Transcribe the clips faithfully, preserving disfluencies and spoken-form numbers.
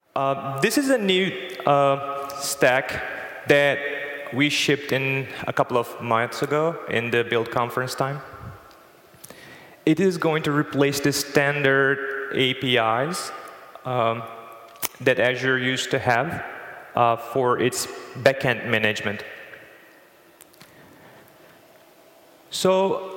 Uh, this is a new uh, stack that we shipped in a couple of months ago in the build conference time. It is going to replace the standard A P Is um, that Azure used to have uh, for its backend management. So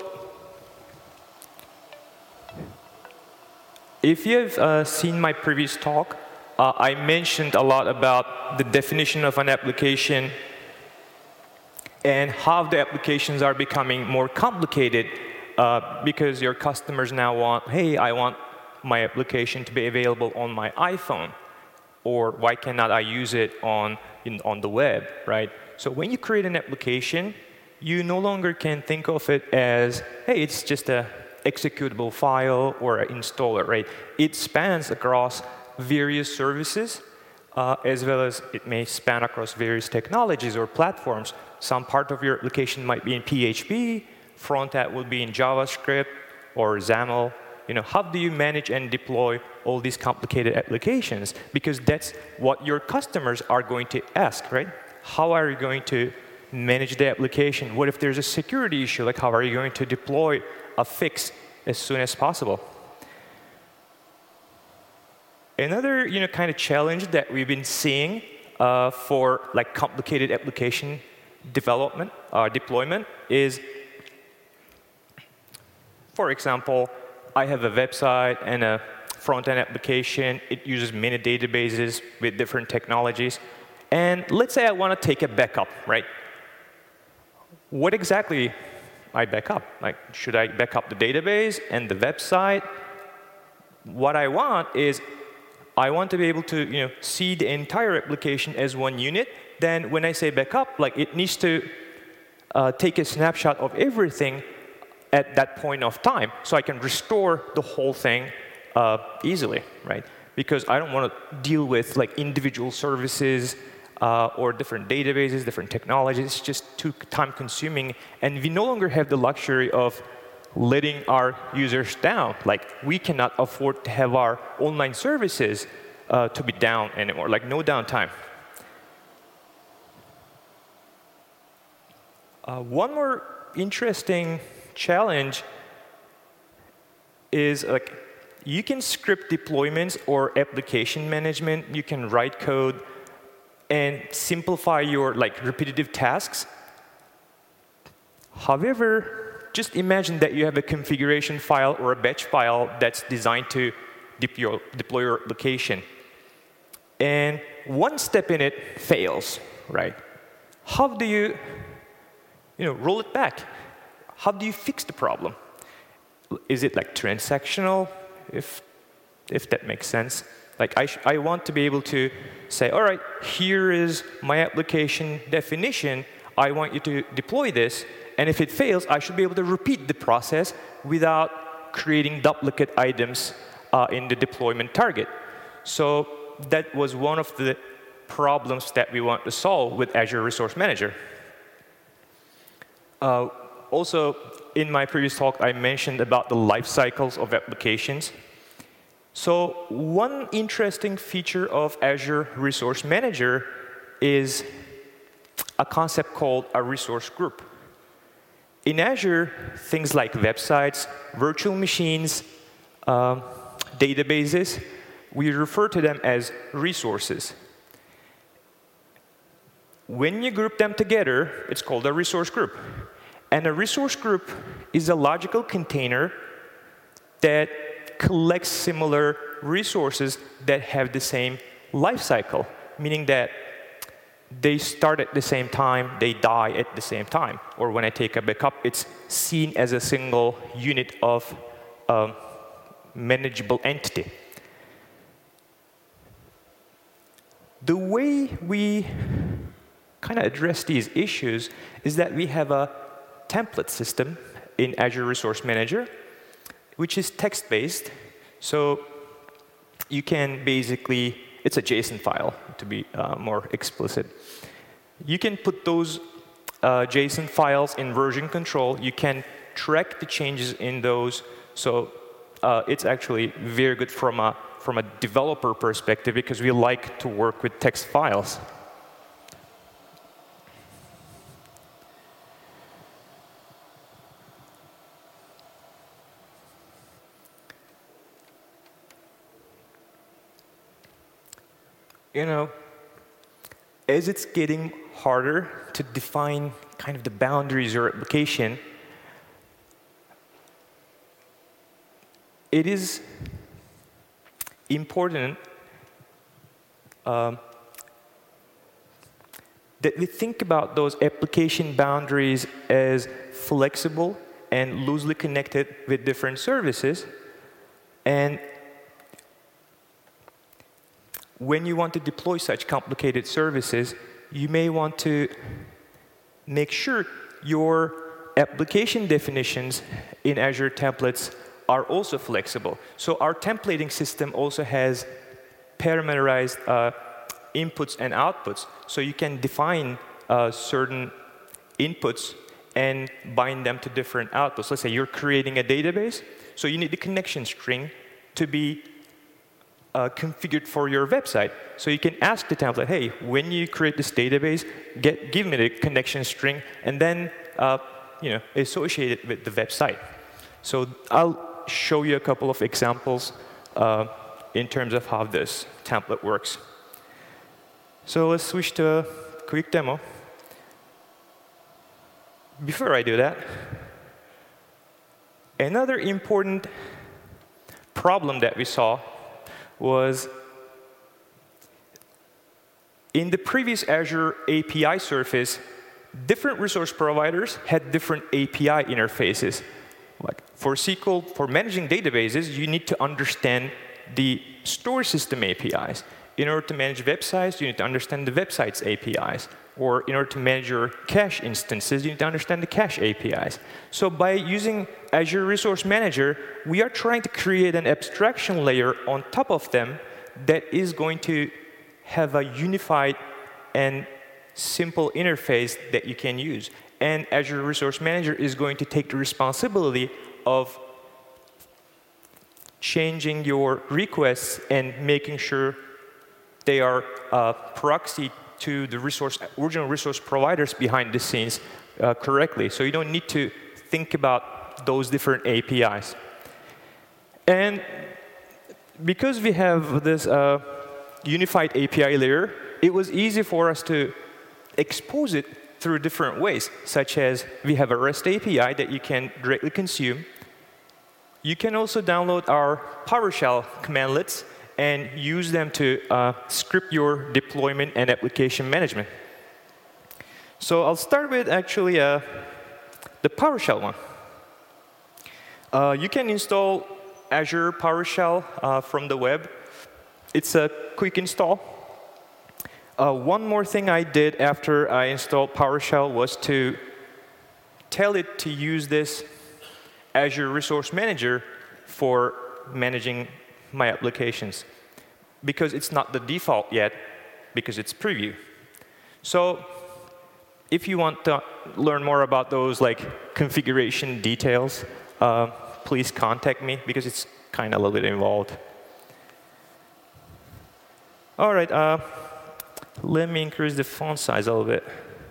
if you've uh, seen my previous talk, uh, I mentioned a lot about the definition of an application and how the applications are becoming more complicated uh, because your customers now want, hey, I want my application to be available on my iPhone, or why cannot I use it on, in, on the web, right? So when you create an application, you no longer can think of it as, hey, it's just a executable file or an installer, right? It spans across various services, uh, as well as it may span across various technologies or platforms. Some part of your application might be in P H P, front end will be in JavaScript or XAML. You know, how do you manage and deploy all these complicated applications? Because that's what your customers are going to ask, right? How are you going to manage the application? What if there's a security issue? Like, how are you going to deploy a fix as soon as possible? Another, you know, kind of challenge that we've been seeing uh, for like complicated application development, uh, deployment is, for example, I have a website and a front-end application. It uses many databases with different technologies. And let's say I want to take a backup, right? What exactly I back up? Like, should I back up the database and the website? What I want is I want to be able to, you know, see the entire application as one unit. Then when I say backup, like it needs to uh, take a snapshot of everything at that point of time, so I can restore the whole thing uh, easily, right? Because I don't want to deal with like individual services uh, or different databases, different technologies. It's just too time-consuming, and we no longer have the luxury of letting our users down. Like, we cannot afford to have our online services uh, to be down anymore, like no downtime. Uh, one more interesting challenge is, like, you can script deployments or application management. You can write code and simplify your like repetitive tasks. However, just imagine that you have a configuration file or a batch file that's designed to deploy, deploy your application. And one step in it fails, right? How do you, you know, roll it back? How do you fix the problem? Is it like transactional, if, if that makes sense? Like, I, I want to be able to say, all right, here is my application definition. I want you to deploy this. And if it fails, I should be able to repeat the process without creating duplicate items uh, in the deployment target. So that was one of the problems that we want to solve with Azure Resource Manager. Uh, also, in my previous talk, I mentioned about the life cycles of applications. So one interesting feature of Azure Resource Manager is a concept called a resource group. In Azure, things like websites, virtual machines, uh, databases, we refer to them as resources. When you group them together, it's called a resource group. And a resource group is a logical container that collects similar resources that have the same life cycle, meaning that they start at the same time, they die at the same time. Or when I take a backup, it's seen as a single unit of um, manageable entity. The way we kind of address these issues is that we have a template system in Azure Resource Manager, which is text-based. So you can basically, it's a JSON file, to be uh, more explicit. You can put those uh, JSON files in version control. You can track the changes in those. So uh, it's actually very good from a from a developer perspective because we like to work with text files. You know, as it's getting harder to define kind of the boundaries of your application, it is important um, that we think about those application boundaries as flexible and loosely connected with different services. And when you want to deploy such complicated services, you may want to make sure your application definitions in Azure templates are also flexible. So our templating system also has parameterized uh, inputs and outputs. So you can define uh, certain inputs and bind them to different outputs. Let's say you're creating a database, so you need the connection string to be Uh, configured for your website. So you can ask the template, hey, when you create this database, get, give me the connection string, and then uh, you know, associate it with the website. So I'll show you a couple of examples uh, in terms of how this template works. So let's switch to a quick demo. Before I do that, another important problem that we saw was in the previous Azure A P I surface, different resource providers had different A P I interfaces. Like for S Q L, for managing databases, you need to understand the store system A P Is. In order to manage websites, you need to understand the website's A P Is. Or in order to manage your cache instances, you need to understand the cache A P Is. So by using Azure Resource Manager, we are trying to create an abstraction layer on top of them that is going to have a unified and simple interface that you can use. And Azure Resource Manager is going to take the responsibility of changing your requests and making sure they are uh, proxied to the resource, original resource providers behind the scenes uh, correctly. So you don't need to think about those different A P Is. And because we have this uh, unified A P I layer, it was easy for us to expose it through different ways, such as we have a REST A P I that you can directly consume. You can also download our PowerShell commandlets and use them to uh, script your deployment and application management. So I'll start with actually uh, the PowerShell one. Uh, you can install Azure PowerShell uh, from the web. It's a quick install. Uh, one more thing I did after I installed PowerShell was to tell it to use this Azure Resource Manager for managing my applications, because it's not the default yet, because it's preview. So if you want to learn more about those like configuration details, uh, please contact me, because it's kind of a little bit involved. All right, uh, let me increase the font size a little bit.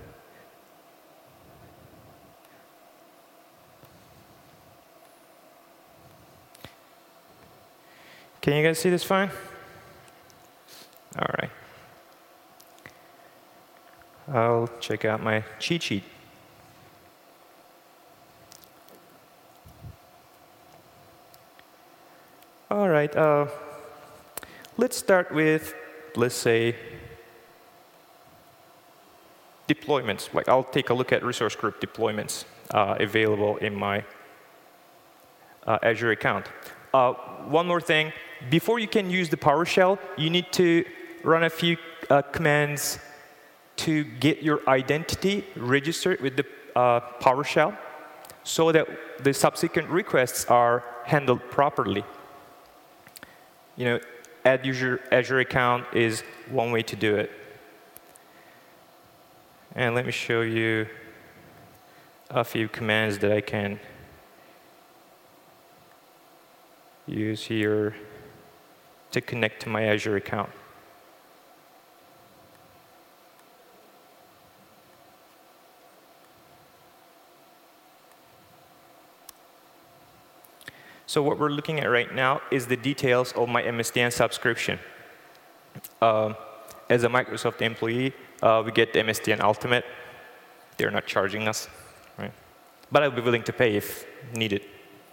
Can you guys see this fine? All right. I'll check out my cheat sheet. All right. Uh, let's start with, let's say, deployments. Like, I'll take a look at resource group deployments uh, available in my uh, Azure account. Uh, one more thing. Before you can use the PowerShell, you need to run a few uh, commands to get your identity registered with the uh, PowerShell so that the subsequent requests are handled properly. You know, add user Azure account is one way to do it. And let me show you a few commands that I can use here. to connect to my Azure account. So what we're looking at right now is the details of my M S D N subscription. Um, as a Microsoft employee, uh, we get the M S D N Ultimate. They're not charging us, right? But I'll be willing to pay if needed.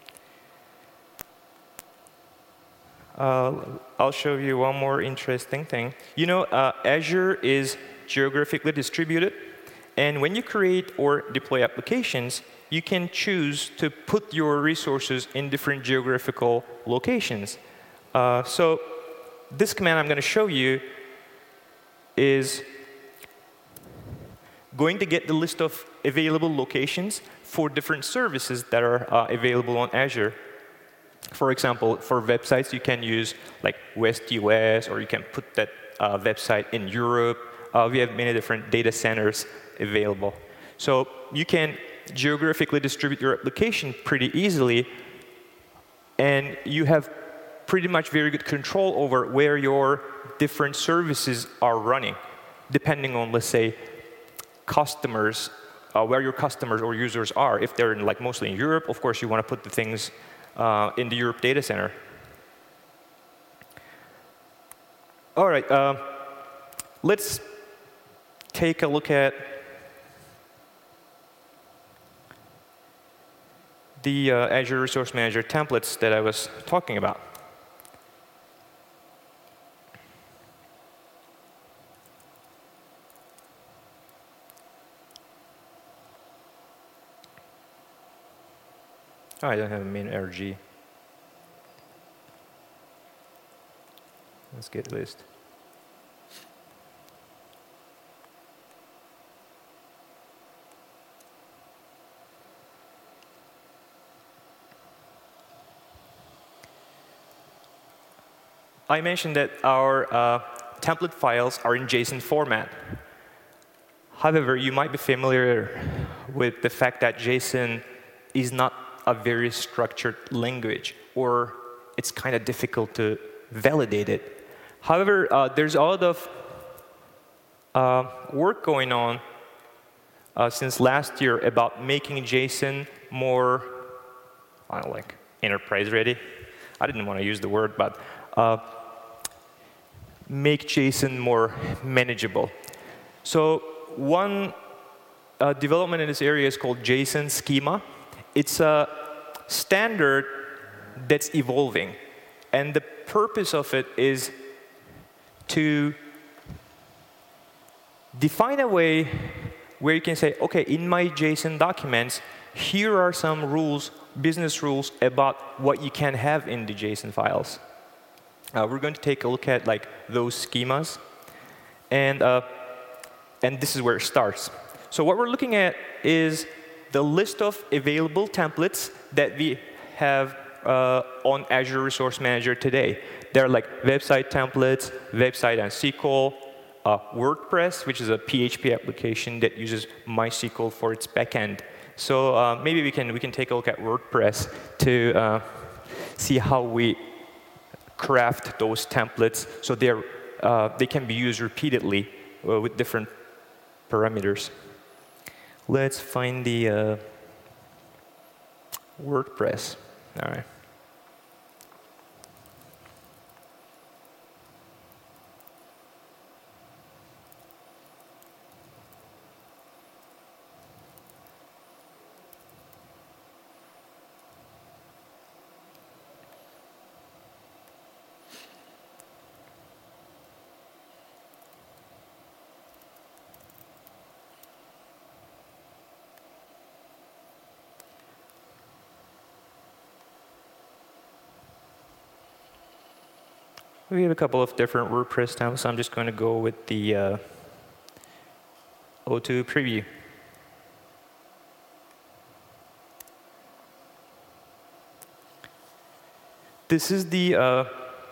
Uh, I'll show you one more interesting thing. You know, uh, Azure is geographically distributed. And when you create or deploy applications, you can choose to put your resources in different geographical locations. Uh, so this command I'm going to show you is going to get the list of available locations for different services that are uh, available on Azure. For example, for websites, you can use like West U S, or you can put that uh, website in Europe. Uh, we have many different data centers available. So you can geographically distribute your application pretty easily, and you have pretty much very good control over where your different services are running, depending on, let's say, customers, uh, where your customers or users are. If they're in, like mostly in Europe, of course, you want to put the things uh, in the Europe data center. All right, uh, let's take a look at the uh, Azure Resource Manager templates that I was talking about. Oh, I don't have a main R G. Let's get list. I mentioned that our uh, template files are in JSON format. However, you might be familiar with the fact that JSON is not a very structured language, or it's kind of difficult to validate it. However, uh, there's a lot of uh, work going on uh, since last year about making JSON more, I don't know, like enterprise ready. I didn't want to use the word, but uh, make JSON more manageable. So one uh, development in this area is called JSON schema. It's a standard that's evolving. And the purpose of it is to define a way where you can say, OK, in my JSON documents, here are some rules, business rules, about what you can have in the JSON files. Uh, we're going to take a look at like those schemas, and uh, and this is where it starts. So what we're looking at is the list of available templates that we have uh, on Azure Resource Manager today. They're like website templates, website and S Q L, uh, WordPress, which is a P H P application that uses MySQL for its backend. So uh, maybe we can we can take a look at WordPress to uh, see how we craft those templates so they're, uh, they can be used repeatedly uh, with different parameters. Let's find the uh, WordPress. All right. We have a couple of different WordPress templates. I'm just going to go with the uh, O two preview. This is the uh,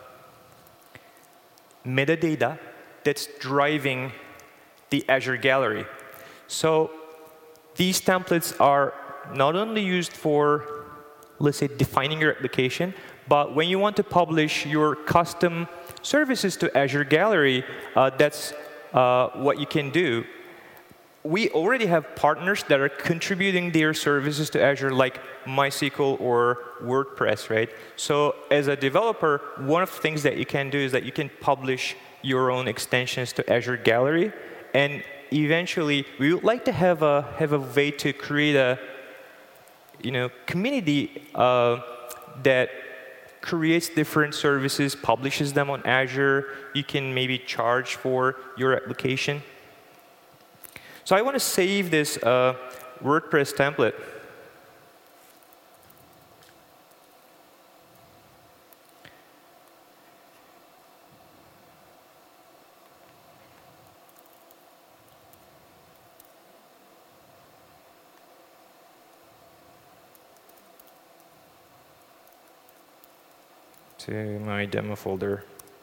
metadata that's driving the Azure Gallery. So these templates are not only used for, let's say, defining your application, But when you want to publish your custom services to Azure Gallery, uh, that's uh, what you can do. We already have partners that are contributing their services to Azure, like MySQL or WordPress, right? So as a developer, one of the things that you can do is that you can publish your own extensions to Azure Gallery. And eventually, we would like to have a, have a way to create a you know, community uh, that creates different services, publishes them on Azure. You can maybe charge for your application. So I want to save this uh, WordPress template. To my demo folder.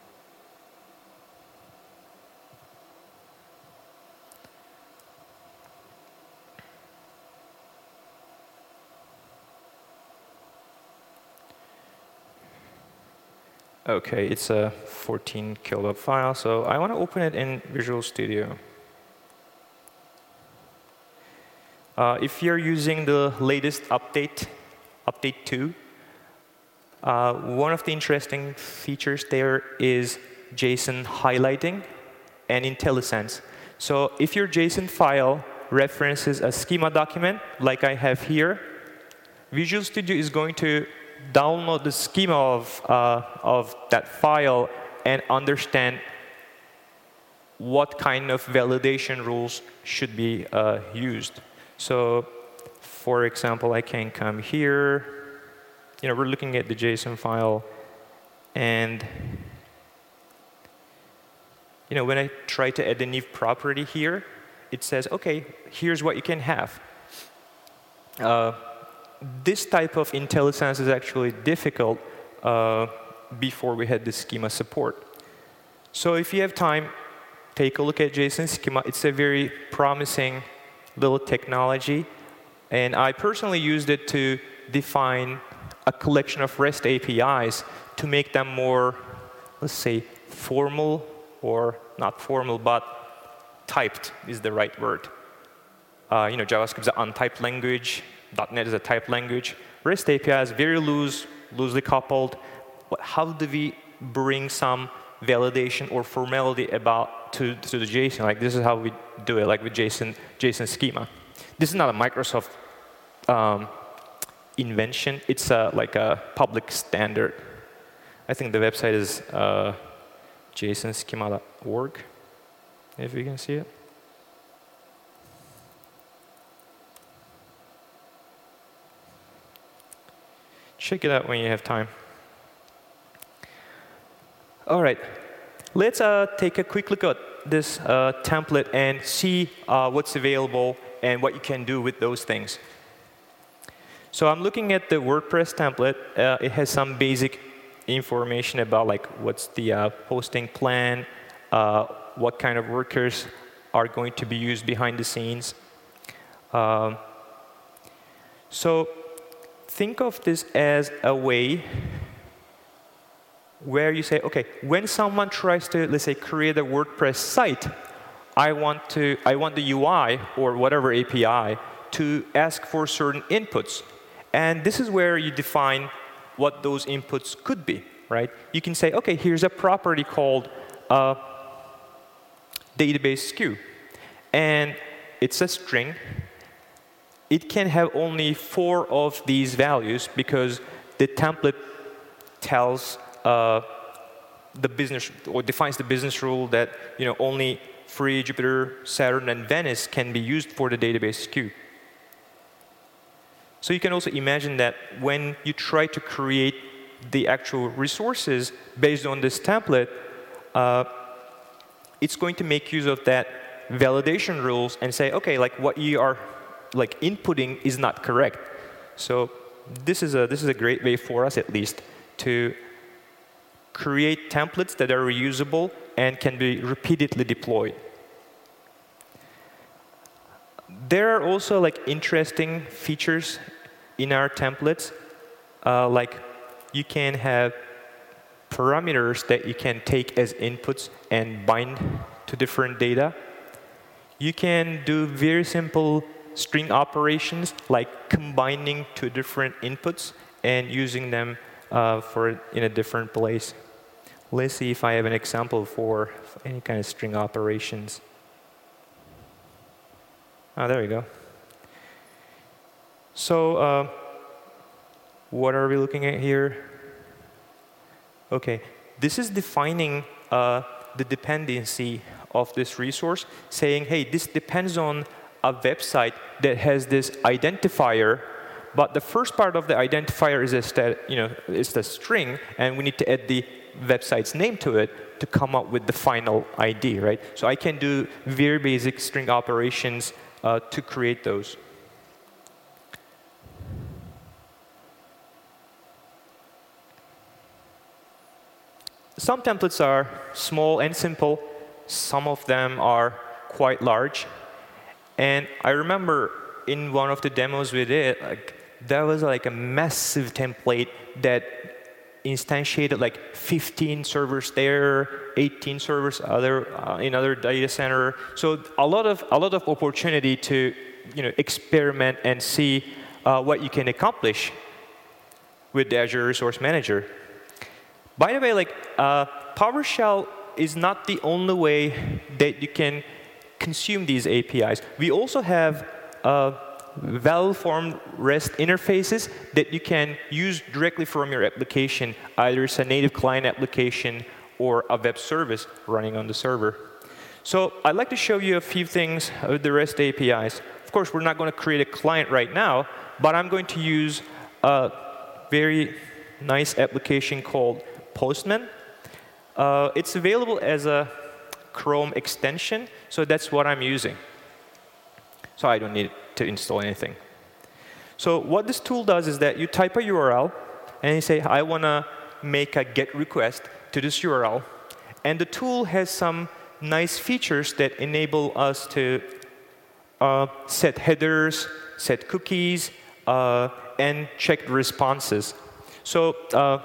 OK, it's a fourteen kilobyte file, so I want to open it in Visual Studio. Uh, if you're using the latest update, update two, uh, one of the interesting features there is JSON highlighting and IntelliSense. So if your JSON file references a schema document, like I have here, Visual Studio is going to download the schema of, uh, of that file and understand what kind of validation rules should be uh, used. So for example, I can come here. You know, we're looking at the JSON file. And you know, when I try to add a new property here, it says, OK, here's what you can have. Uh, This type of IntelliSense is actually difficult uh, before we had the schema support. So if you have time, take a look at JSON schema. It's a very promising little technology. And I personally used it to define a collection of REST A P Is to make them more, let's say, formal, or not formal, but typed is the right word. Uh, you know, JavaScript is an untyped language. .NET is a typed language. REST A P I is very loose, loosely coupled. But how do we bring some validation or formality about to, to the JSON? Like this is how we do it, like with JSON, JSON schema. This is not a Microsoft um, invention. It's a, like a public standard. I think the website is uh, json schema dot org, if you can see it. Check it out when you have time. All right, let's uh, take a quick look at this uh, template and see uh, what's available and what you can do with those things. So I'm looking at the WordPress template. Uh, it has some basic information about like what's the uh, posting plan, uh, what kind of workers are going to be used behind the scenes. Um, so. Think of this as a way where you say, OK, when someone tries to, let's say, create a WordPress site, I want to, I want the U I or whatever A P I to ask for certain inputs. And this is where you define what those inputs could be, right? You can say, OK, here's a property called uh, database S K U. And it's a string. It can have only four of these values because the template tells uh, the business or defines the business rule that you know only Free, Jupyter, Saturn, and Venice can be used for the database S K U. So you can also imagine that when you try to create the actual resources based on this template, uh, it's going to make use of that validation rules and say, OK, like what you are like inputting is not correct. So this is a this is a great way for us, at least, to create templates that are reusable and can be repeatedly deployed. There are also like interesting features in our templates, uh, like you can have parameters that you can take as inputs and bind to different data. You can do very simple string operations, like combining two different inputs and using them uh, for in a different place. Let's see if I have an example for any kind of string operations. Ah, there we go. So uh, what are we looking at here? OK, this is defining uh, the dependency of this resource, saying, hey, this depends on a website that has this identifier. But the first part of the identifier is a stat, you know, is the string, and we need to add the website's name to it to come up with the final I D, right? So I can do very basic string operations uh, to create those. Some templates are small and simple. Some of them are quite large. And I remember in one of the demos we did, like, there was like a massive template that instantiated like fifteen servers there, eighteen servers other uh, in other data center. So a lot of a lot of opportunity to, you know, experiment and see uh, what you can accomplish with the Azure Resource Manager. By the way, like uh, PowerShell is not the only way that you can consume these A P Is. We also have uh, well-formed REST interfaces that you can use directly from your application, either it's a native client application or a web service running on the server. So I'd like to show you a few things with the REST A P Is. Of course, we're not going to create a client right now, but I'm going to use a very nice application called Postman. Uh, it's available as a Chrome extension, so that's what I'm using. So I don't need to install anything. So what this tool does is that you type a U R L, and you say, I want to make a GET request to this U R L. And the tool has some nice features that enable us to uh, set headers, set cookies, uh, and check the responses. So uh,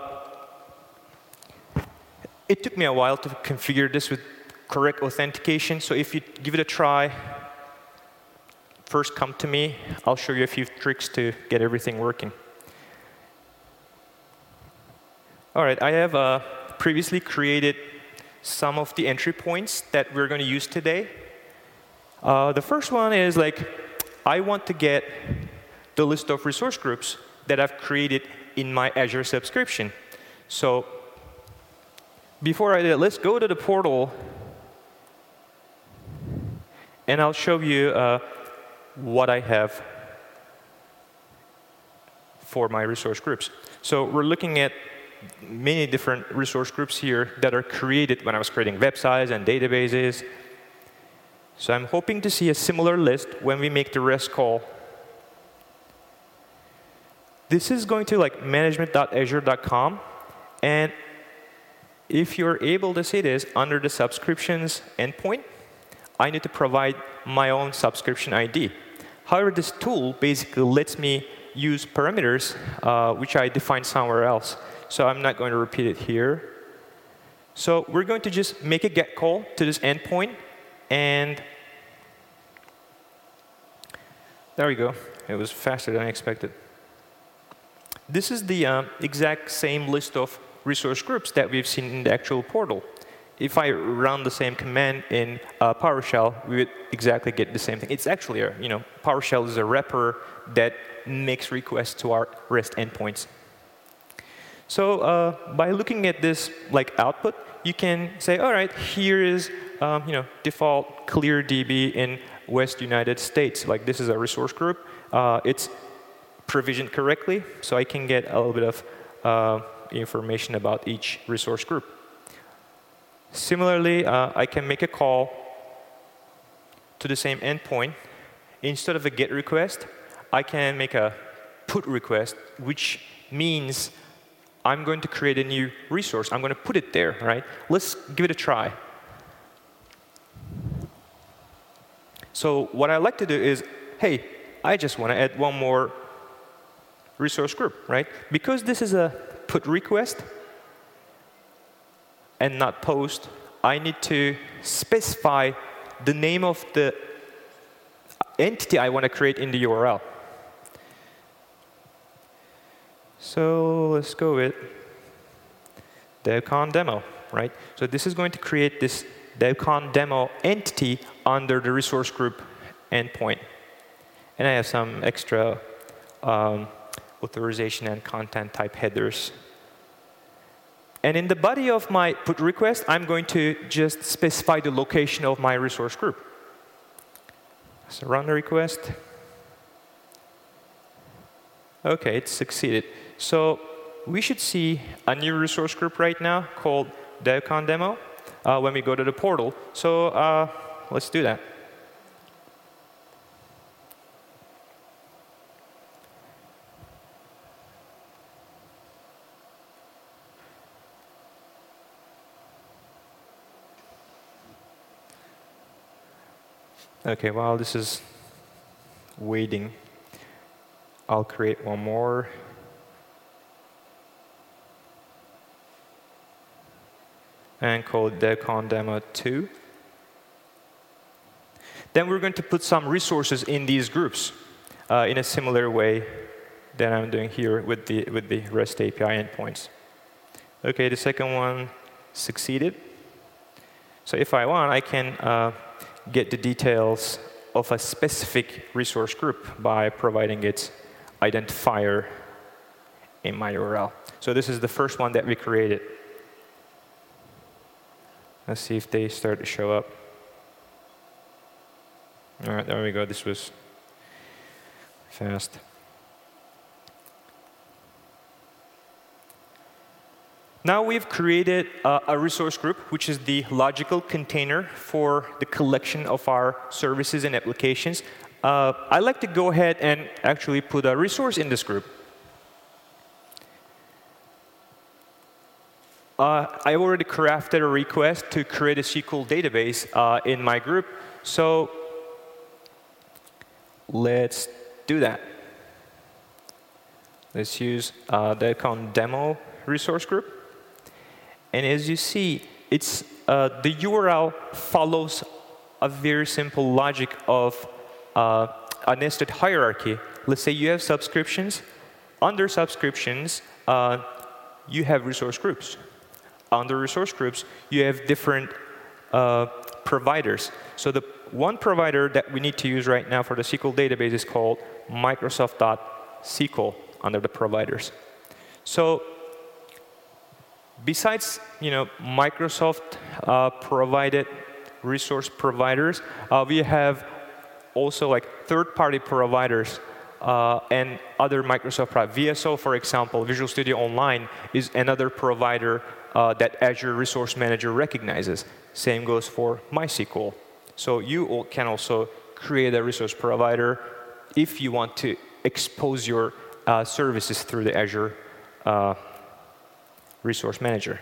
it took me a while to configure this with correct authentication. So if you give it a try, first come to me. I'll show you a few tricks to get everything working. All right, I have uh, previously created some of the entry points that we're going to use today. Uh, the first one is like, I want to get the list of resource groups that I've created in my Azure subscription. So before I do that, let's go to the portal, and I'll show you uh, what I have for my resource groups. So we're looking at many different resource groups here that are created when I was creating websites and databases. So I'm hoping to see a similar list when we make the REST call. This is going to like management dot azure dot com, and if you're able to see this under the subscriptions endpoint, I need to provide my own subscription I D. However, this tool basically lets me use parameters, uh, which I define somewhere else. So I'm not going to repeat it here. So we're going to just make a GET call to this endpoint, and there we go. It was faster than I expected. This is the uh, exact same list of resource groups that we've seen in the actual portal. If I run the same command in uh, PowerShell, we would exactly get the same thing. It's actually a, you know, PowerShell is a wrapper that makes requests to our REST endpoints. So uh, by looking at this like output, you can say, all right, here is um, you know, default ClearDB in West United States. Like this is a resource group. Uh, it's provisioned correctly, so I can get a little bit of uh, information about each resource group. Similarly, uh, I can make a call to the same endpoint. Instead of a GET request, I can make a PUT request, which means I'm going to create a new resource. I'm going to put it there, right? Let's give it a try. So what I like to do is, hey, I just want to add one more resource group, right? Because this is a put request and not post, I need to specify the name of the entity I want to create in the U R L. So let's go with DevCon demo, right? So this is going to create this DevCon demo entity under the resource group endpoint. And I have some extra um, authorization and content type headers. And in the body of my put request, I'm going to just specify the location of my resource group. So run the request. OK, it succeeded. So we should see a new resource group right now called DevCon demo uh, when we go to the portal. So uh, let's do that. OK, while this is waiting, I'll create one more. And call it DevCon demo two. Then we're going to put some resources in these groups uh, in a similar way that I'm doing here with the, with the REST A P I endpoints. OK, the second one succeeded. So if I want, I can uh, get the details of a specific resource group by providing its identifier in my U R L. So this is the first one that we created. Let's see if they start to show up. All right, there we go. This was fast. Now we've created uh, a resource group, which is the logical container for the collection of our services and applications. Uh, I like to go ahead and actually put a resource in this group. Uh, I already crafted a request to create a S Q L database uh, in my group. So let's do that. Let's use uh, the DevCon demo resource group. And as you see, it's, uh, the U R L follows a very simple logic of uh, a nested hierarchy. Let's say you have subscriptions. Under subscriptions, uh, you have resource groups. Under resource groups, you have different uh, providers. So the one provider that we need to use right now for the S Q L database is called Microsoft dot S Q L under the providers. So besides, you know, Microsoft uh, provided resource providers, uh, we have also like third-party providers uh, and other Microsoft products. V S O, for example, Visual Studio Online is another provider uh, that Azure Resource Manager recognizes. Same goes for MySQL. So you can also create a resource provider if you want to expose your uh, services through the Azure uh, Resource Manager.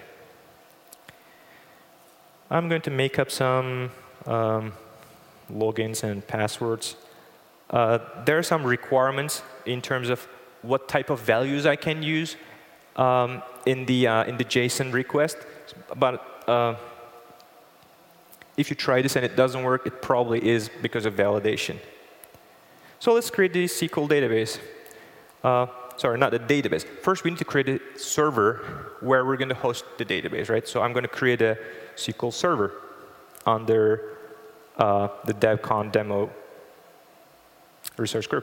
I'm going to make up some um, logins and passwords. Uh, there are some requirements in terms of what type of values I can use um, in the uh, in the JSON request. But uh, if you try this and it doesn't work, it probably is because of validation. So let's create the S Q L database. Uh, sorry, not the database. First, we need to create a server where we're going to host the database, right? So I'm going to create a S Q L server under uh, the DevCon demo resource group.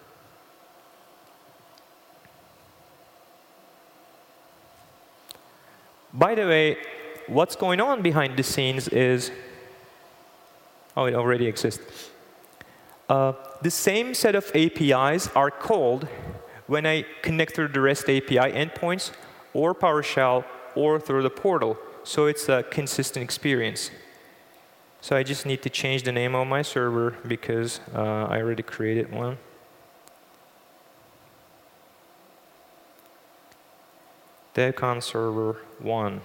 By the way, what's going on behind the scenes is, oh, it already exists. Uh, the same set of A P Is are called when I connect through the REST A P I endpoints or PowerShell or through the portal. So it's a consistent experience. So I just need to change the name of my server because uh, I already created one. DevCon server one.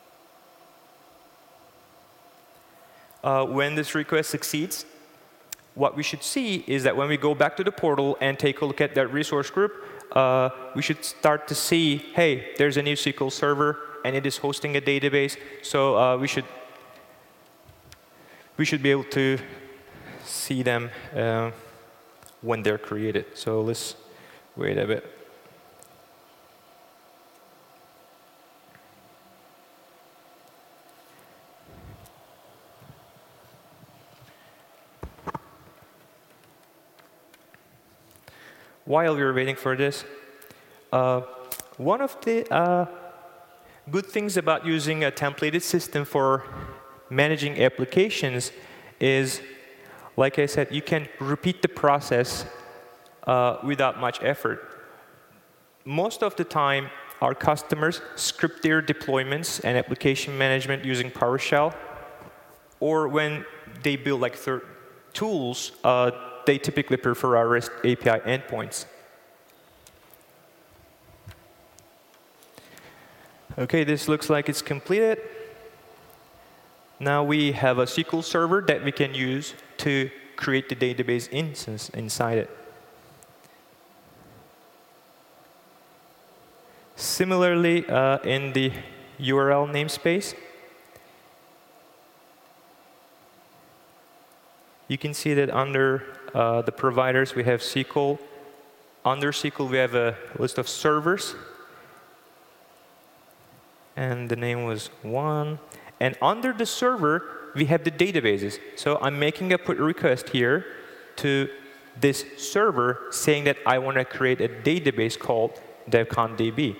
Uh, when this request succeeds, what we should see is that when we go back to the portal and take a look at that resource group, uh, we should start to see, hey, there's a new S Q L server, and it is hosting a database. So uh, we should we should be able to see them uh, when they're created. So let's wait a bit. While we were waiting for this, uh, one of the uh, good things about using a templated system for managing applications is, like I said, you can repeat the process uh, without much effort. Most of the time, our customers script their deployments and application management using PowerShell, or when they build like third tools, uh, they typically prefer our REST A P I endpoints. OK, this looks like it's completed. Now we have a S Q L server that we can use to create the database instance inside it. Similarly, uh, in the U R L namespace, you can see that under uh, the providers, we have S Q L. Under S Q L, we have a list of servers. And the name was one. And under the server, we have the databases. So I'm making a put request here to this server saying that I want to create a database called DevConDB.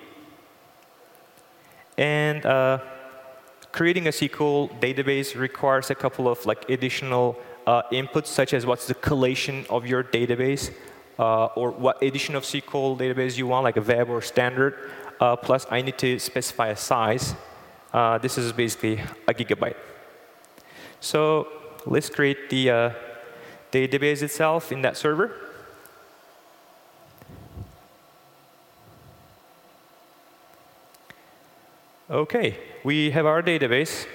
And uh, creating a S Q L database requires a couple of like additional uh, inputs, such as what's the collation of your database, uh, or what edition of S Q L database you want, like a web or standard. Uh, plus, I need to specify a size. Uh, this is basically a gigabyte. So let's create the uh, database itself in that server. OK, we have our database.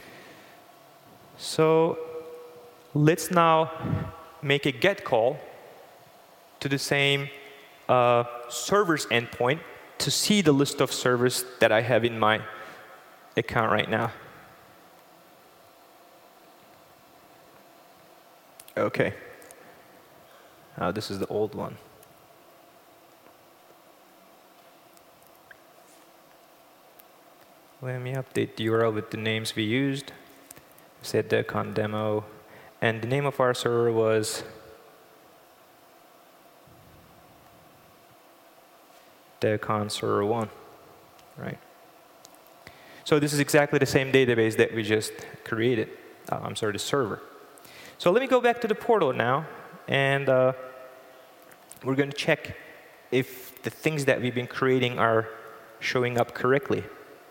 So let's now make a GET call to the same uh, server's endpoint to see the list of servers that I have in my account right now. OK. Now this is the old one. Let me update the U R L with the names we used. Said DevCon demo. And the name of our server was DevCon server one, right? So this is exactly the same database that we just created. Uh, I'm sorry, the server. So let me go back to the portal now, and uh, we're going to check if the things that we've been creating are showing up correctly.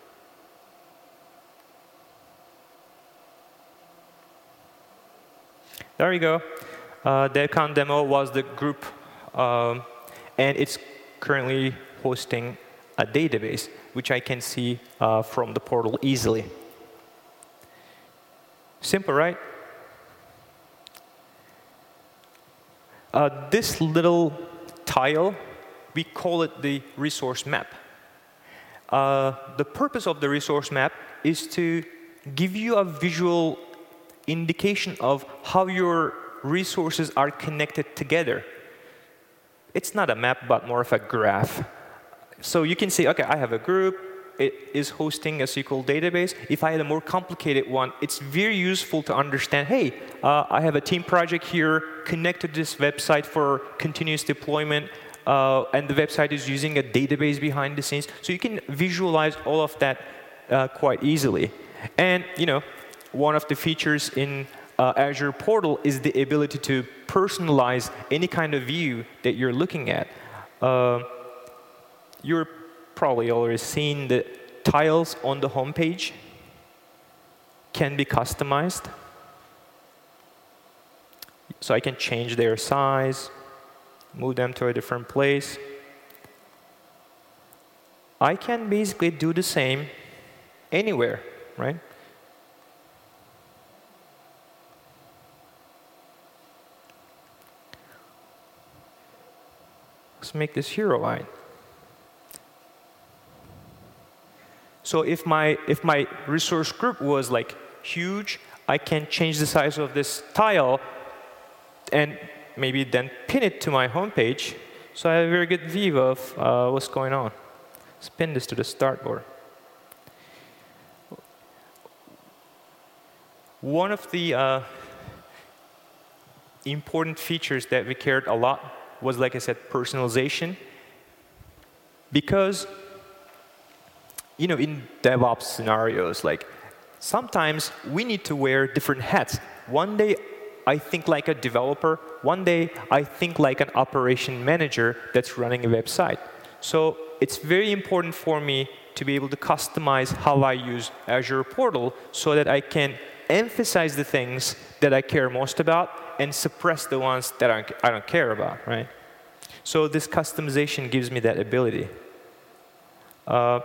There we go. Uh, DevCon demo was the group, um, and it's currently hosting a database, which I can see uh, from the portal easily. Simple, right? Uh, this little tile, we call it the resource map. Uh, the purpose of the resource map is to give you a visual indication of how your resources are connected together. It's not a map, but more of a graph. So you can say, OK, I have a group. It is hosting a S Q L database. If I had a more complicated one, it's very useful to understand, hey, uh, I have a team project here connected to this website for continuous deployment. Uh, and the website is using a database behind the scenes. So you can visualize all of that uh, quite easily. And you know, one of the features in uh, Azure Portal is the ability to personalize any kind of view that you're looking at. Uh, you're probably already seen the tiles on the home page can be customized. So I can change their size, move them to a different place. I can basically do the same anywhere, right? let's make this hero-eyed. So if my, if my resource group was like huge, I can change the size of this tile and maybe then pin it to my home page. So I have a very good view of uh, what's going on. Let's pin this to the start board. One of the uh, important features that we cared a lot was, like I said, personalization. Because you know, in DevOps scenarios, like sometimes we need to wear different hats. One day I think like a developer. One day I think like an operation manager that's running a website. So it's very important for me to be able to customize how I use Azure Portal so that I can emphasize the things that I care most about and suppress the ones that I don't care about, right? So this customization gives me that ability. Uh,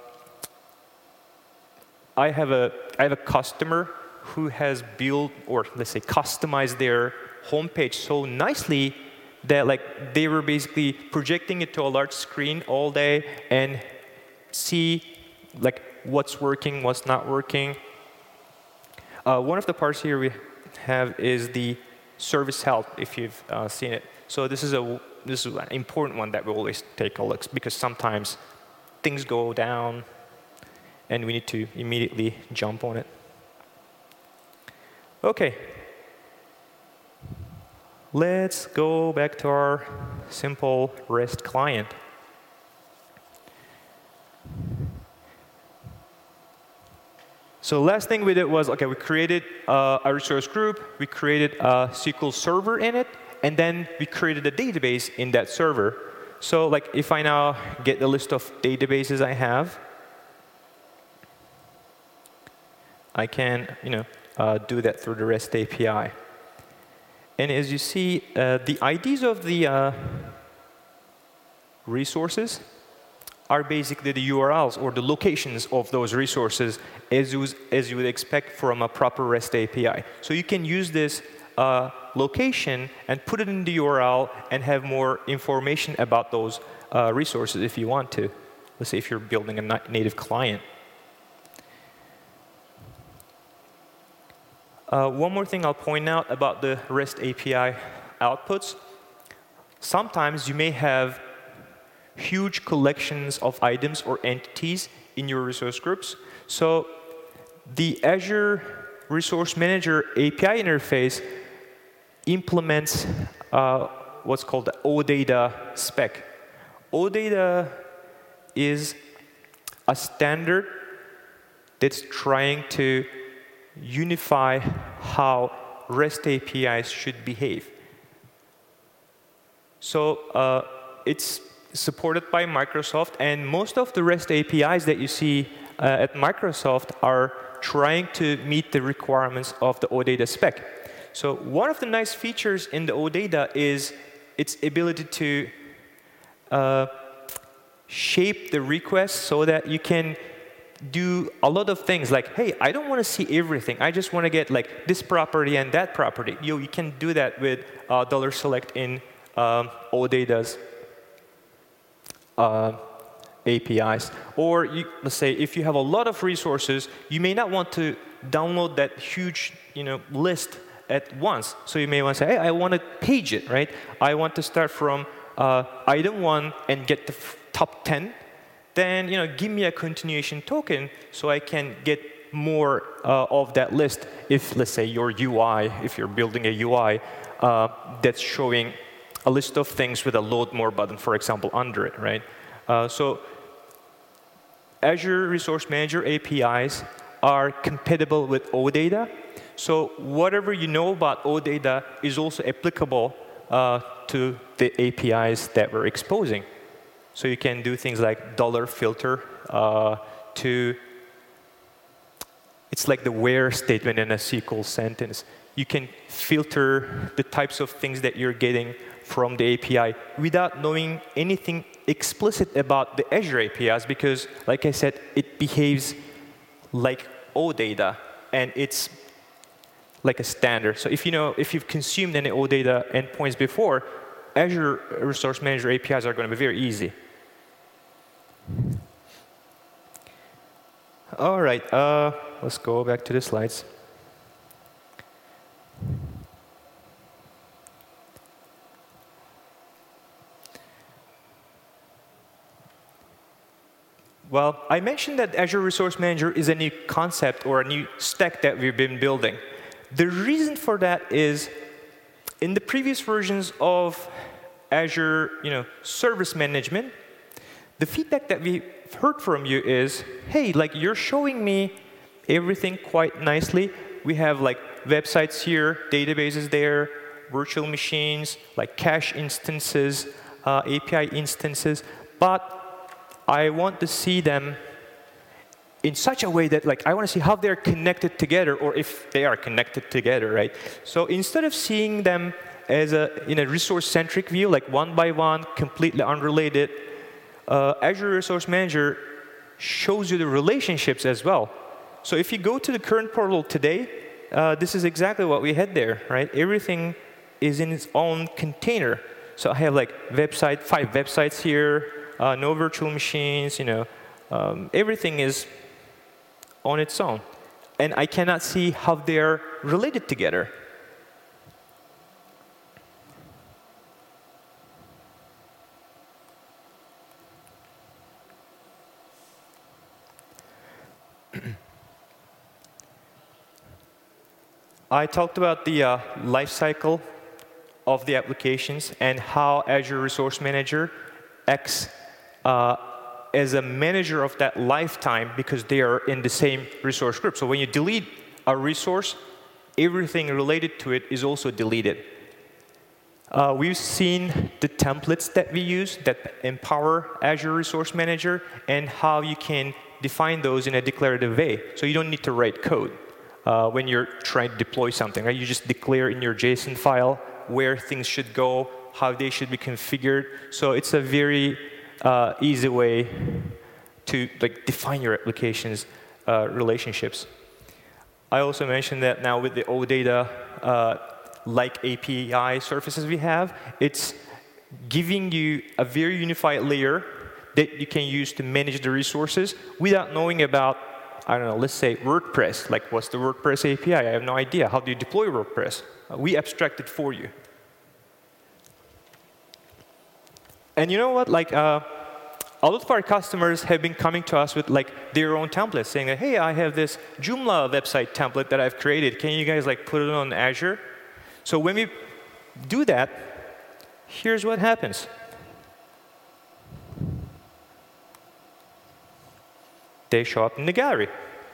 I have a I have a customer who has built, or let's say customized their homepage so nicely that like they were basically projecting it to a large screen all day and see like what's working, what's not working. Uh, one of the parts here we have is the service help, if you've uh, seen it. So this is a this is an important one that we always take a look, because sometimes things go down and we need to immediately jump on it. OK. Let's go back to our simple REST client. So last thing we did was, OK, we created uh, a resource group. We created a S Q L server in it. And then we created a database in that server. So like if I now get the list of databases I have, I can, you know, uh, do that through the REST A P I. And as you see, uh, the I Ds of the uh, resources are basically the U R Ls or the locations of those resources, as you, as you would expect from a proper REST A P I. So you can use this uh, location and put it in the U R L and have more information about those uh, resources if you want to. Let's say if you're building a native client. Uh, one more thing I'll point out about the REST A P I outputs. Sometimes you may have huge collections of items or entities in your resource groups. So the Azure Resource Manager A P I interface implements uh, what's called the O data spec. O data is a standard that's trying to unify how REST A P Is should behave. So uh, it's supported by Microsoft, and most of the REST A P Is that you see uh, at Microsoft are trying to meet the requirements of the O data spec. So one of the nice features in the O data is its ability to uh, shape the request so that you can do a lot of things like, hey, I don't want to see everything. I just want to get like this property and that property. You, you can do that with uh, dollar select in um, OData's uh, A P Is. Or you, let's say if you have a lot of resources, you may not want to download that huge, you know, list at once. So you may want to say, hey, I want to page it, right? I want to start from uh, item one and get the top ten. Then, you know, give me a continuation token so I can get more uh, of that list. If, let's say, your U I, if you're building a U I uh, that's showing a list of things with a load more button, for example, under it, right? Uh, so Azure Resource Manager A P Is are compatible with O data. So whatever you know about O data is also applicable uh, to the A P Is that we're exposing. So you can do things like dollar filter uh, to, it's like the where statement in a S Q L sentence. You can filter the types of things that you're getting from the A P I without knowing anything explicit about the Azure A P Is, because, like I said, it behaves like O data, and it's like a standard. So if you know, if you've consumed any O data endpoints before, Azure Resource Manager A P Is are going to be very easy. All right, uh, let's go back to the slides. Well, I mentioned that Azure Resource Manager is a new concept or a new stack that we've been building. The reason for that is in the previous versions of Azure, you know, service management, the feedback that we've heard from you is, hey, like you're showing me everything quite nicely. We have like websites here, databases there, virtual machines, like cache instances, uh, A P I instances, but I want to see them in such a way that, like, I want to see how they're connected together, or if they are connected together, right? So instead of seeing them as a in a resource-centric view, like one by one, completely unrelated, uh, Azure Resource Manager shows you the relationships as well. So if you go to the current portal today, uh, this is exactly what we had there, right? Everything is in its own container. So I have like website, five websites here. Uh, no virtual machines, you know, um, everything is on its own. And I cannot see how they're related together. I talked about the uh, life cycle of the applications and how Azure Resource Manager acts Uh, as a manager of that lifetime because they are in the same resource group. So when you delete a resource, everything related to it is also deleted. Uh, we've seen the templates that we use that empower Azure Resource Manager and how you can define those in a declarative way. So you don't need to write code uh, when you're trying to deploy something, right? You just declare in your JSON file where things should go, how they should be configured. So it's a very Uh, easy way to like define your application's uh, relationships. I also mentioned that now with the O data uh, like A P I surfaces we have, it's giving you a very unified layer that you can use to manage the resources without knowing about, I don't know, let's say WordPress. Like, what's the WordPress A P I? I have no idea. How do you deploy WordPress? Uh, we abstract it for you. And you know what? Like, uh, a lot of our customers have been coming to us with like their own templates, saying that, hey, I have this Joomla website template that I've created. Can you guys like put it on Azure? So when we do that, here's what happens. They show up in the gallery.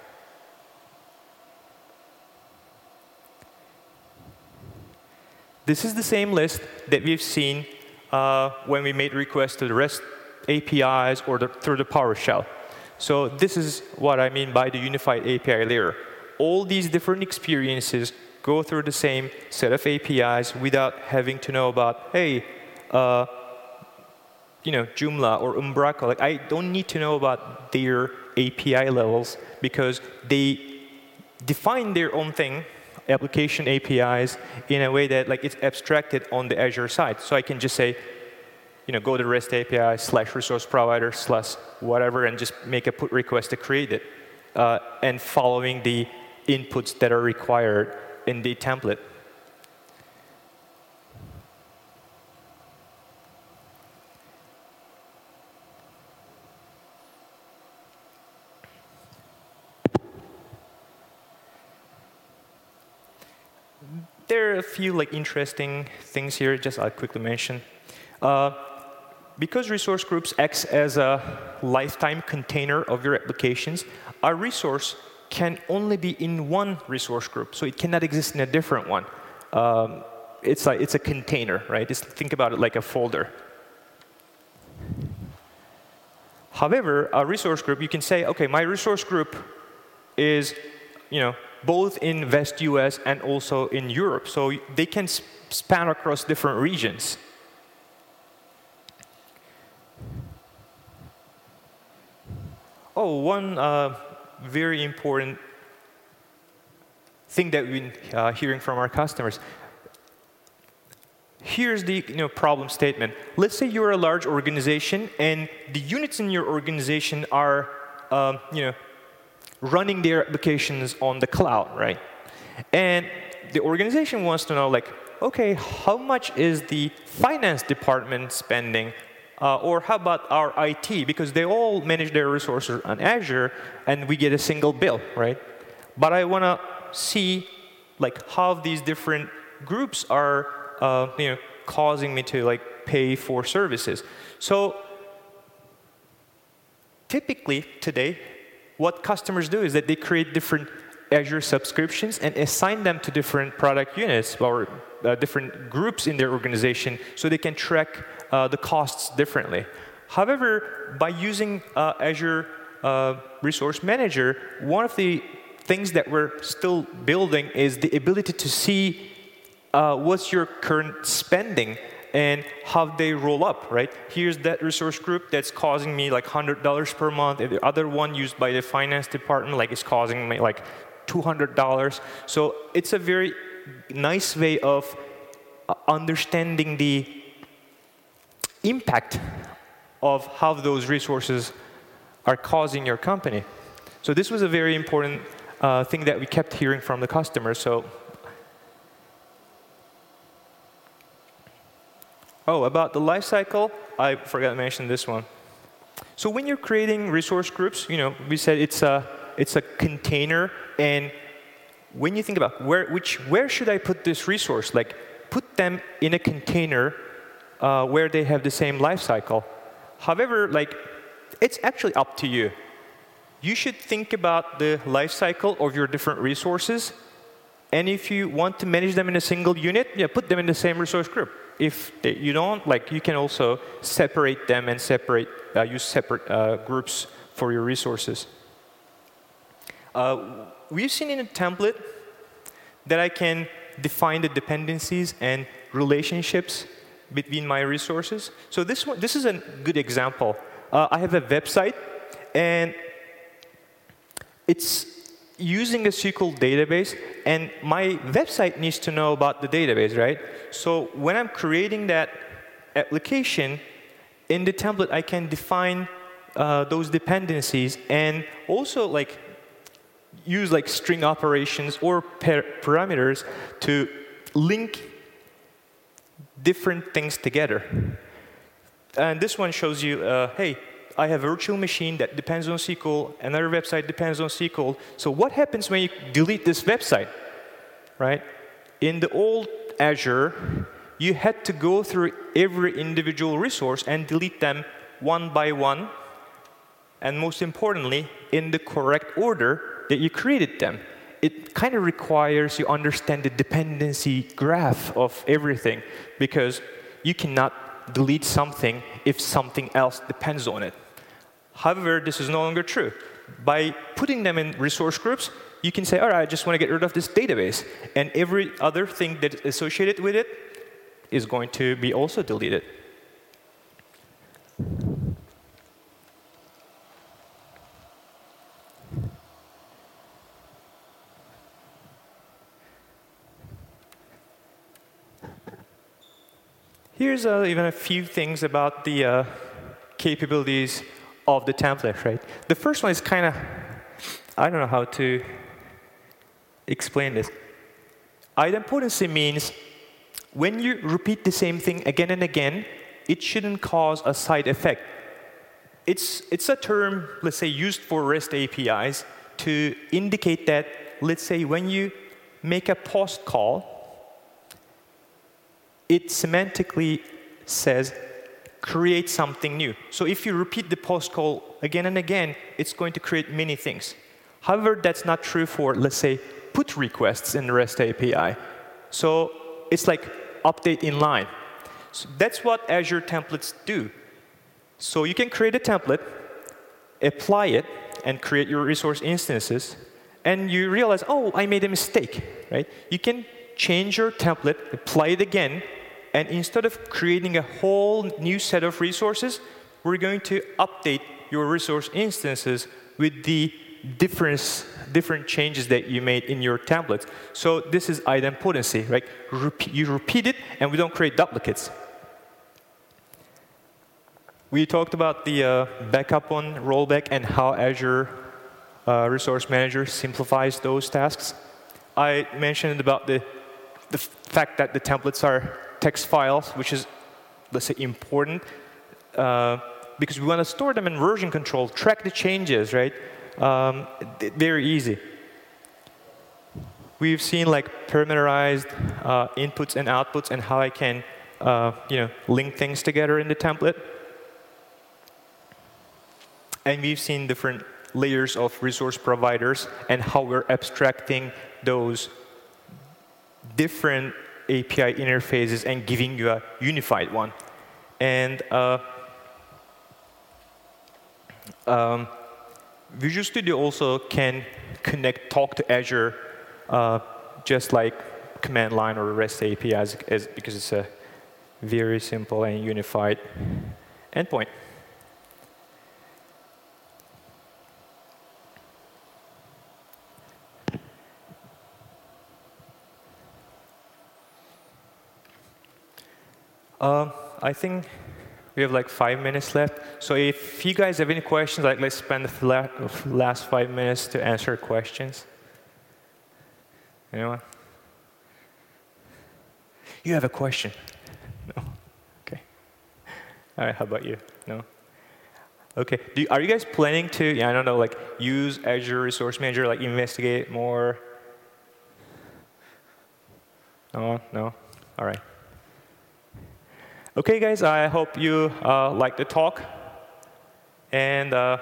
This is the same list that we've seen uh, when we made requests to the REST A P Is or the, through the PowerShell. So this is what I mean by the unified A P I layer. All these different experiences go through the same set of A P Is without having to know about, hey, uh, you know, Joomla or Umbraco. Like, I don't need to know about their A P I levels because they define their own thing, application A P Is, in a way that like it's abstracted on the Azure side. So I can just say, you know, go to REST A P I slash resource provider slash whatever and just make a put request to create it, uh, and following the inputs that are required in the template. There are a few like interesting things here, just I'll quickly mention. Uh, because resource groups acts as a lifetime container of your applications, a resource can only be in one resource group, so it cannot exist in a different one. Um, it's like it's a container, right? Just think about it like a folder. However, a resource group, you can say, okay, my resource group is, you know, both in West U S and also in Europe. So they can sp span across different regions. Oh, one uh, very important thing that we've been uh, hearing from our customers. here's the you know, problem statement. Let's say you're a large organization, and the units in your organization are um, you know, running their applications on the cloud, right? And the organization wants to know, like, OK, how much is the finance department spending? Uh, or how about our I T? Because they all manage their resources on Azure, and we get a single bill, right? But I want to see like how these different groups are uh, you know, causing me to like pay for services. So typically today, what customers do is that they create different Azure subscriptions and assign them to different product units or uh, different groups in their organization so they can track uh, the costs differently. However, by using uh, Azure uh, Resource Manager, one of the things that we're still building is the ability to see uh, what's your current spending and how they roll up, right? Here's that resource group that's causing me like one hundred dollars per month, and the other one used by the finance department like is causing me like two hundred dollars. So it's a very nice way of uh, understanding the impact of how those resources are causing your company. So this was a very important uh, thing that we kept hearing from the customers. So, oh, about the lifecycle, I forgot to mention this one. So when you're creating resource groups, you know, we said it's a it's a container, and when you think about where which where should I put this resource, like put them in a container uh, where they have the same lifecycle. However, like it's actually up to you. You should think about the lifecycle of your different resources, and if you want to manage them in a single unit, yeah, put them in the same resource group. If they, you don't, like you can also separate them and separate uh, use separate uh, groups for your resources. Uh, we've seen in a template that I can define the dependencies and relationships between my resources. So this one, this is a good example. Uh, I have a website, and it's using a S Q L database, and my website needs to know about the database, right? So when I'm creating that application, in the template, I can define uh, those dependencies and also like use like string operations or par parameters to link different things together. And this one shows you, uh, hey, I have a virtual machine that depends on S Q L, another website depends on S Q L. So what happens when you delete this website, right? In the old Azure, you had to go through every individual resource and delete them one by one, and most importantly, in the correct order that you created them. It kind of requires you understand the dependency graph of everything, because you cannot delete something if something else depends on it. However, this is no longer true. By putting them in resource groups, you can say, all right, I just want to get rid of this database. And every other thing that's associated with it is going to be also deleted. Here's uh, even a few things about the uh, capabilities of the template, right? The first one is kind of, I don't know how to explain this. Idempotency means when you repeat the same thing again and again, it shouldn't cause a side effect. It's, it's a term, let's say, used for REST A P Is to indicate that, let's say, when you make a post call, it semantically says, create something new. So if you repeat the post call again and again, it's going to create many things. However, that's not true for, let's say, put requests in the REST A P I. So it's like update in line. So that's what Azure templates do. So you can create a template, apply it, and create your resource instances, and you realize, oh, I made a mistake, right? You can change your template, apply it again, and instead of creating a whole new set of resources, we're going to update your resource instances with the difference, different changes that you made in your templates. So this is idempotency, right? Repeat, you repeat it, and we don't create duplicates. We talked about the uh, backup on rollback and how Azure uh, Resource Manager simplifies those tasks. I mentioned about the, the fact that the templates are text files, which is, let's say, important, uh, because we want to store them in version control, track the changes, right? Um, very easy. We've seen like parameterized uh, inputs and outputs and how I can uh, you know, link things together in the template. And we've seen different layers of resource providers and how we're abstracting those different A P I interfaces and giving you a unified one. And uh, um, Visual Studio also can connect, talk to Azure, uh, just like command line or REST A P Is, as, because it's a very simple and unified endpoint. Um, I think we have like five minutes left. So if you guys have any questions, like let's spend the last five minutes to answer questions. Anyone? You have a question? No? Okay. All right, how about you? No? Okay. Do you, are you guys planning to, yeah, I don't know, like use Azure Resource Manager, like investigate more? No? No? All right. Okay, guys, I hope you uh, liked the talk. And uh,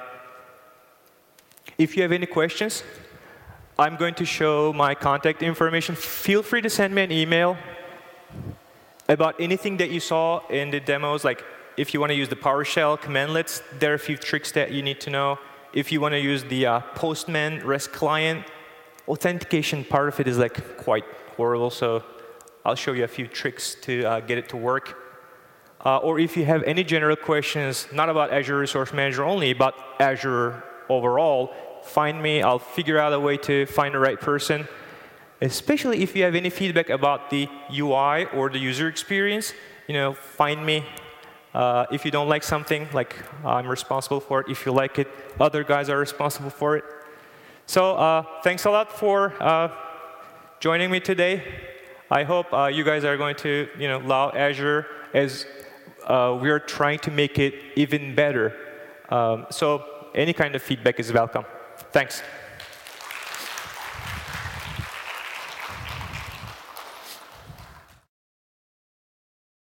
if you have any questions, I'm going to show my contact information. Feel free to send me an email about anything that you saw in the demos. Like if you want to use the PowerShell commandlets, there are a few tricks that you need to know. If you want to use the uh, Postman REST client, authentication part of it is like quite horrible. So I'll show you a few tricks to uh, get it to work. Uh, or if you have any general questions, not about Azure Resource Manager only, but Azure overall, find me. I'll figure out a way to find the right person. Especially if you have any feedback about the U I or the user experience, you know, find me. Uh, if you don't like something, like I'm responsible for it. If you like it, other guys are responsible for it. So uh, thanks a lot for uh, joining me today. I hope uh, you guys are going to, you know, love Azure as Uh, we are trying to make it even better. Um, so any kind of feedback is welcome. Thanks.